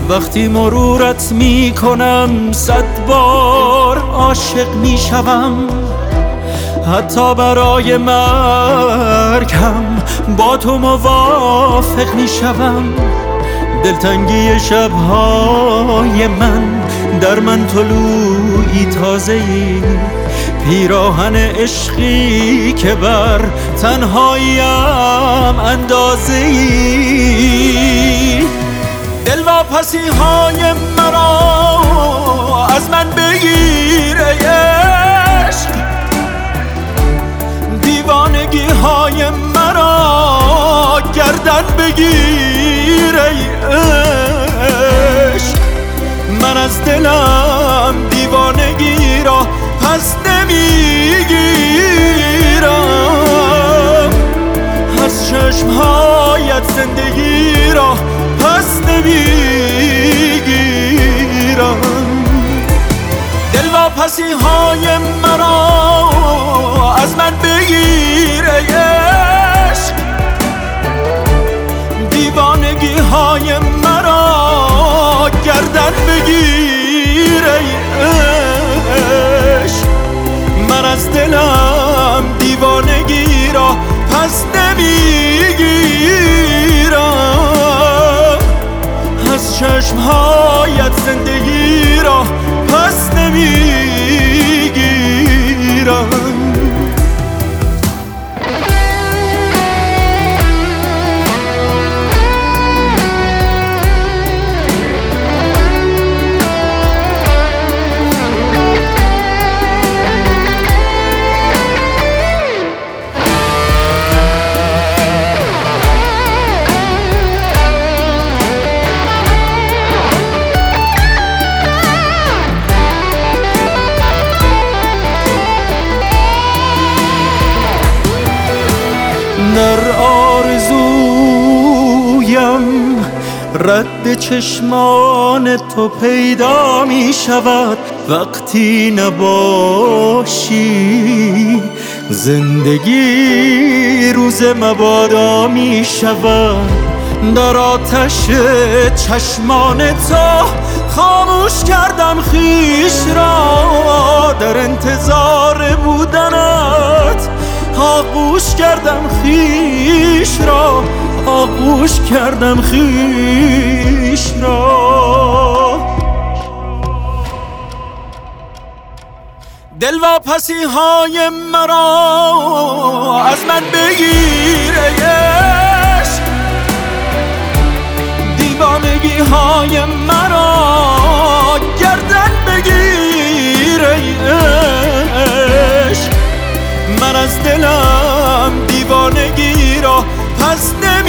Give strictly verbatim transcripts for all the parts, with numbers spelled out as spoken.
وقتی مرورت می کنم صد بار عاشق می شوم، حتی برای مرگم با تو موافق می شوم. دلتنگی شبهای من در من طلوعی تازه‌ای، پیراهن عشقی که بر تنهاییم اندازه‌ای. دلواپسی های مرا از من بگیر ای عشق، دیوانگی های مرا گردن بگیر ای عشق. من از دلم دیوانگی را پس نمیگیرم، از چشمهایت زندگی را پس نمیگیرم. دلواپسی های مرا از من بگیر ای عشق، دیوانگی های مرا گردن بگیر ای عشق. من از دلم دیوانگی را پس نمیگیرم، از چشمهایت زندگی را پس نمیگیرم. در آرزویم رد چشمان تو پیدا می شود، وقتی نباشی زندگی روز مبادا می شود. در آتش چشمان تو خاموش کردم خویش را، در انتظار بودنت آغوش کردم خویش را، آغوش کردم خویش را. دلواپسی های مرا از من بگیر ای عشق، دیوانگی های مرا گردن بگیر ای عشق. من از دلم دیوانگی را پس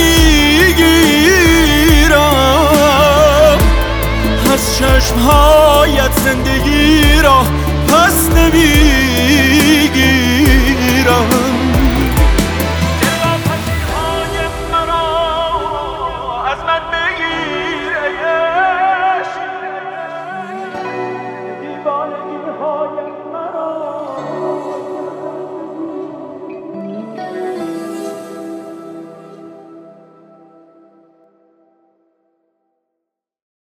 نمیگیرم، از چشمهایت زندگی را پس نمیگیرم.